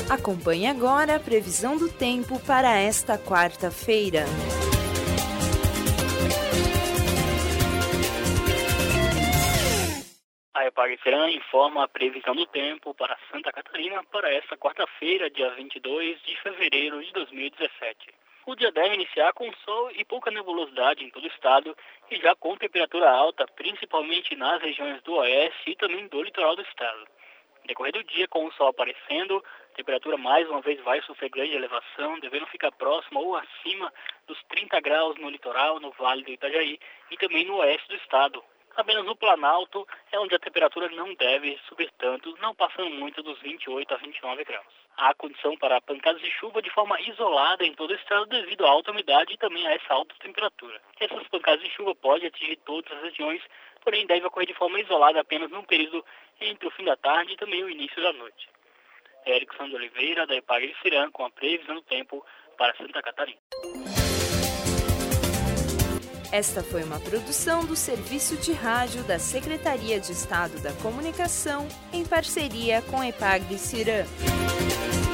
Acompanhe agora a previsão do tempo para esta quarta-feira. A EPAG Ciran informa a previsão do tempo para Santa Catarina para esta quarta-feira, dia 22 de fevereiro de 2017. O dia deve iniciar com sol e pouca nebulosidade em todo o estado e já com temperatura alta, principalmente nas regiões do oeste e também do litoral do estado. No decorrer do dia, com o sol aparecendo, a temperatura mais uma vez vai sofrer grande elevação, devendo ficar próxima ou acima dos 30 graus no litoral, no Vale do Itajaí e também no oeste do estado. Apenas no Planalto é onde a temperatura não deve subir tanto, não passando muito dos 28 a 29 graus. Há condição para pancadas de chuva de forma isolada em todo o estado devido à alta umidade e também a essa alta temperatura. Essas pancadas de chuva podem atingir todas as regiões, porém deve ocorrer de forma isolada apenas num período entre o fim da tarde e também o início da noite. Erickson de Oliveira, da EPAG Ciran, com a previsão do tempo para Santa Catarina. Esta foi uma produção do Serviço de Rádio da Secretaria de Estado da Comunicação, em parceria com a EPAG Ciran.